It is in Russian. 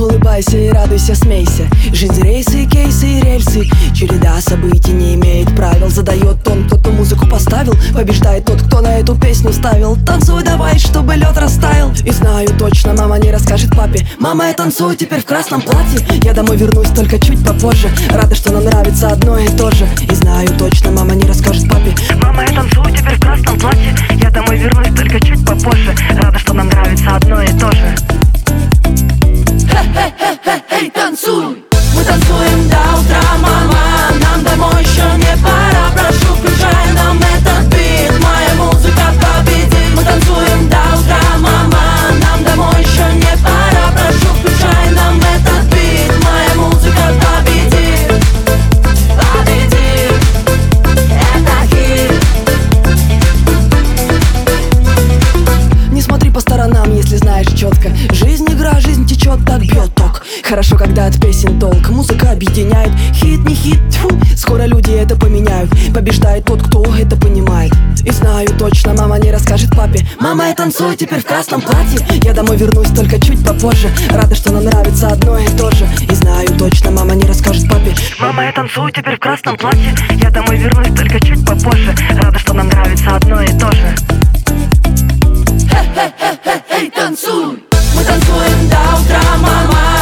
Улыбайся и радуйся, смейся. Жизнь рейсы, кейсы и рельсы. Череда событий не имеет правил. Задает тон, кто ту музыку поставил. Побеждает тот, кто на эту песню ставил. Танцуй давай, чтобы лед растаял. И знаю точно, мама не расскажет папе: мама, я танцую теперь в красном платье. Я домой вернусь только чуть попозже. Рада, что нам нравится одно и то же. И знаю точно, мама не расскажет папе: мама, я танцую теперь в красном платье. Я домой вернусь только чуть попозже. Рада, что нам нравится одно и то же. Эй, танцуй! Мы танцуем до утра, мама. Нам домой еще не пора. Прошу, включай нам этот бит. Моя музыка победит. Мы танцуем до утра, мама. Нам домой еще не пора. Прошу, включай нам этот бит. Моя музыка победит. Победит. Это хит. Не смотри по сторонам, если знаешь четко. Жизнь игра, жизнь течет, так бьет ток. Хорошо, когда от песен толк. Музыка объединяет. Хит, не хит, тьфу. Скоро люди это поменяют. Побеждает тот, кто это понимает. И знаю точно, мама не расскажет папе: мама, я танцую теперь в красном платье. Я домой вернусь только чуть попозже. Рада, что нам нравится одно и то же. И знаю точно, мама не расскажет папе: мама, я танцую теперь в красном платье. Я домой вернусь только чуть попозже. Рада, что нам нравится одно и то же. Эй, танцуй! Мы танцуем до утра, мама.